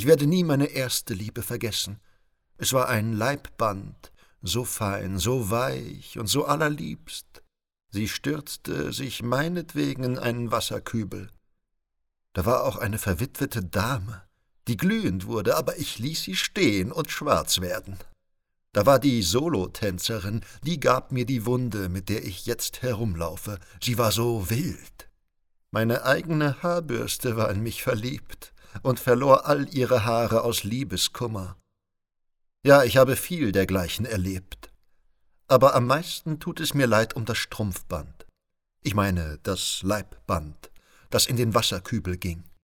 Ich werde nie meine erste Liebe vergessen. Es war ein Leibband, so fein, so weich und so allerliebst. Sie stürzte sich meinetwegen in einen Wasserkübel. Da war auch eine verwitwete Dame, die glühend wurde, aber ich ließ sie stehen und schwarz werden. Da war die Solotänzerin, die gab mir die Wunde, mit der ich jetzt herumlaufe. Sie war so wild. Meine eigene Haarbürste war in mich verliebt und verlor all ihre Haare aus Liebeskummer. Ja, ich habe viel dergleichen erlebt. Aber am meisten tut es mir leid um das Strumpfband. Ich meine das Leibband, das in den Wasserkübel ging.